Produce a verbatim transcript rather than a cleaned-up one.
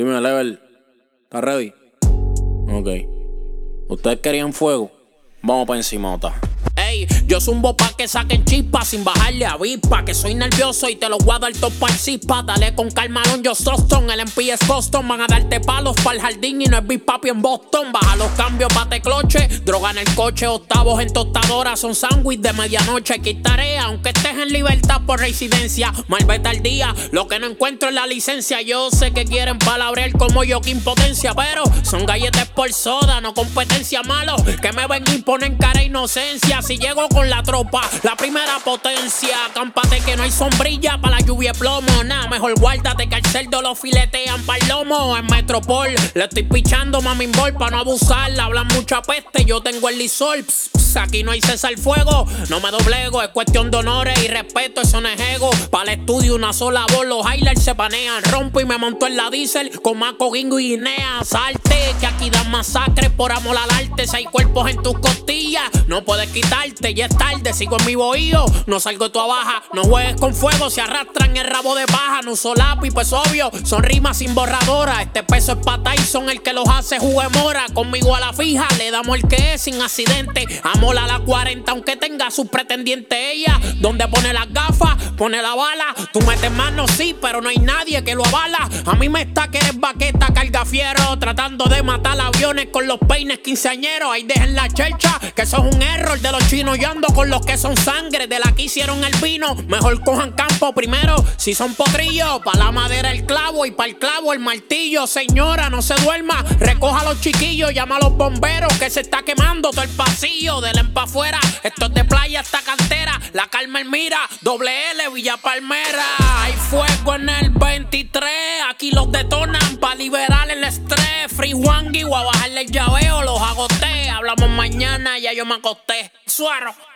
Dime, Level, ¿estás ready? Ok. ¿Ustedes querían fuego? Vamos pa' encimota. Ey, yo zumbo pa' que saquen chispas sin bajarle avispa. Que soy nervioso y te lo voy a dar top pa'l cispa. Dale con calma, yo Soston, el M P es Boston. Van a darte palos pa'l jardín y no es Big Papi en Boston. Baja los cambios, bate cloche, droga en el coche. Octavos en tostadora, son sándwich de medianoche. Aquí tarea, aunque estés en libertad por residencia. Malvete al día, lo que no encuentro es la licencia. Yo sé que quieren palabrear como yo, que impotencia. Pero son galletas por soda, no competencia. Malo que me ven y ponen cara inocencia. Si llego con la tropa, la primera potencia. Cámpate que no hay sombrilla para la lluvia de plomo. Nah, mejor guárdate que al cerdo lo filetean pa'l lomo. En Metropol le estoy pichando mami bol pa' no abusarla. Hablan mucha peste, yo tengo el lisol. Pss, pss, aquí no hay cesar fuego, no me doblego. Es cuestión de honores y respeto, eso no es ego. Para el estudio una sola voz, los highlights se panean. Rompo y me monto en la diesel con Maco, Gingo y Guinea. Salte, que aquí dan masacre por amor al arte. Si hay cuerpos en tus costillas, no puedes quitarte. Ya es tarde, sigo en mi bohío, no salgo de tu abaja. No juegues con fuego, se arrastran el rabo de paja. No uso lápiz, pues obvio, son rimas sin borradora. Este peso es pa' Tyson, el que los hace jugue mora. Conmigo a la fija, le damos el que es sin accidente. Amola a la cuarenta, aunque tenga sus pretendientes. Ella, donde pone las gafas, pone la bala. Tú metes mano, sí, pero no hay nadie que lo avala. A mí me está que eres baqueta, carga fiero, tratando de matar aviones con los peines quinceañeros. Ahí dejen la chelcha, que eso es un error de los chinos. Yo ando con los que son sangre, de la que hicieron el vino. Mejor cojan campo primero, si son potrillos. Pa' la madera el clavo y pa' el clavo el martillo. Señora, no se duerma, recoja a los chiquillos. Llama a los bomberos que se está quemando todo el pasillo. Del en pa' afuera, esto es de playa hasta cantera. La Carmen Mira, doble L, Villa Palmera. Hay fuego en el veintitrés, aquí los detonan pa' liberar el estrés. Free Wangi, voy a bajarle el llaveo, los agoté. Hablamos mañana, ya yo me acosté. Suaro.